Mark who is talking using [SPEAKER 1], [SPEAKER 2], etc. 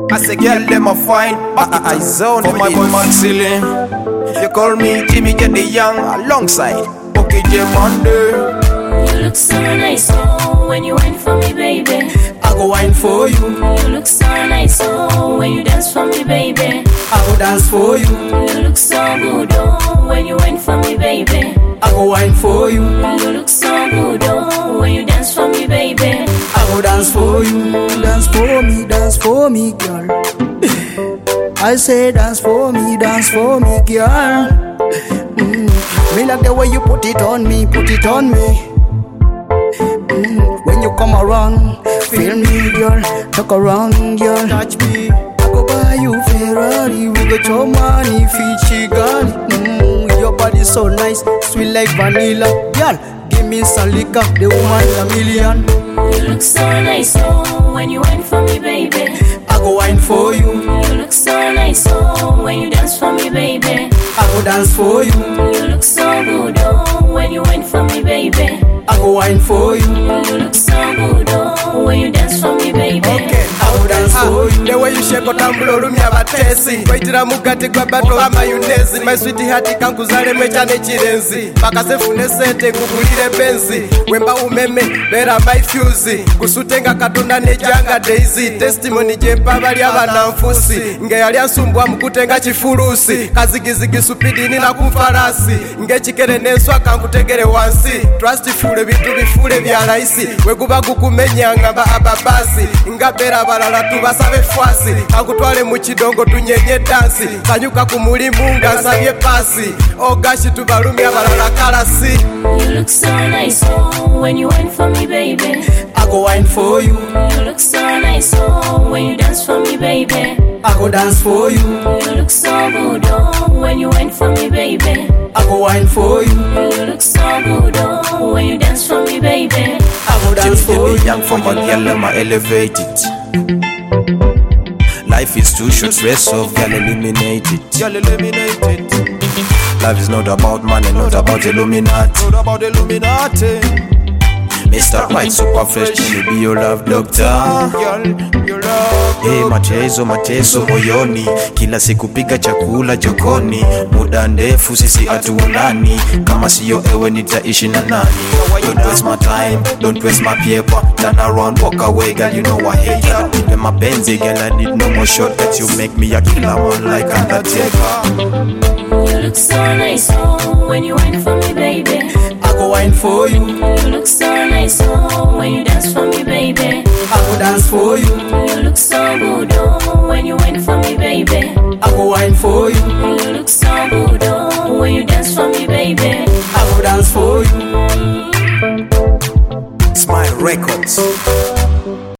[SPEAKER 1] I say, girl, them a fine. I zone for my boy Maxilin. You call me Jimmy Get the Young alongside Okay J Monday.
[SPEAKER 2] You look so nice, oh, when you wine for me, baby.
[SPEAKER 3] I go wine for you.
[SPEAKER 2] You look so nice, oh, when you dance for me, baby.
[SPEAKER 3] I go dance for you.
[SPEAKER 2] You look so good, oh, when you wine for me, baby.
[SPEAKER 3] I go wine for you.
[SPEAKER 2] You look so good, oh, when you dance for me, baby.
[SPEAKER 3] I go dance for you. Dance for me, girl. I say dance for me, girl. Me like the way you put it on me. When you come around, feel me, girl. Talk around, girl. Touch me. I go buy you Ferrari. We go show money, Fiji girl. Your body so nice, sweet like vanilla, girl. Give me some liquor, the woman a million.
[SPEAKER 2] You look so nice, oh, when you wine for me, baby.
[SPEAKER 3] I go wine for you.
[SPEAKER 2] You look so nice, oh, when you dance for me, baby.
[SPEAKER 3] I go dance for you.
[SPEAKER 2] You look so good, oh, when you wine for me, baby.
[SPEAKER 3] I go wine for you.
[SPEAKER 2] You look so good, oh, when you dance for me, baby.
[SPEAKER 1] Okay,
[SPEAKER 3] I go dance for you.
[SPEAKER 1] The way you shake otambula olumya batesi waitira mugati gwa bato wa mayonnaise. My sweetheart kankuzale mecha nechirenzi pakasefune sente kugulire benzi wemba umeme bera my fuse kusutenga katonda nejanga daisy testimony jempa bali abana mfusi nge yali asumbwa mukutenga chifulusi kazigizigi supidini na kumfarasi nge chikere nenswa kankutegere wansi trust fule bitu bifule bya raisi wekuba kukumenya ngamba ababasi ngabera balala tubasabe fwasi akutwale mu kidongo tunyenye dansi kanyuka ku mulimu ngasabye pasi ogashi tubalumya balala kalasi.
[SPEAKER 2] You look so nice, oh, when you wine for me, baby.
[SPEAKER 3] I go wine for you.
[SPEAKER 2] You look so nice, oh, when you dance for me, baby.
[SPEAKER 3] I go dance for you.
[SPEAKER 2] You look so good, oh, when you wine for me, baby.
[SPEAKER 3] I go wine for you.
[SPEAKER 2] You look so good, oh, when you dance for me, baby.
[SPEAKER 3] I go dance for you.
[SPEAKER 1] Young for my girl, I'ma elevate it. Life is too short, stress off, girl, eliminate it. Girl, eliminate it. Life is not about money, not about Illuminati. Not about Illuminati. Mr. Right, super fresh, let me be your love doctor. Girl, your love. Hey, mateso moyoni, kila siku pika chakula jokoni. Muda ndefu sisi hatuonani, kama siyo ewe nitaishi na nani? Don't waste my time, don't waste my paper. Turn around, walk away, girl, you know I hate ya. With my Benzie, girl, I need no more shortcuts. You make me a killer man like Undertaker.
[SPEAKER 2] You look so nice, oh, when you wine for me, baby.
[SPEAKER 3] I go wine for you.
[SPEAKER 2] You look so nice, oh, when you dance for me, baby.
[SPEAKER 3] I go dance for you.
[SPEAKER 2] You look so good, oh, when you wine for me, baby.
[SPEAKER 3] I go wine for you.
[SPEAKER 2] You look so good, oh, when you dance for me, baby.
[SPEAKER 3] I go dance for you.
[SPEAKER 1] Smile Records.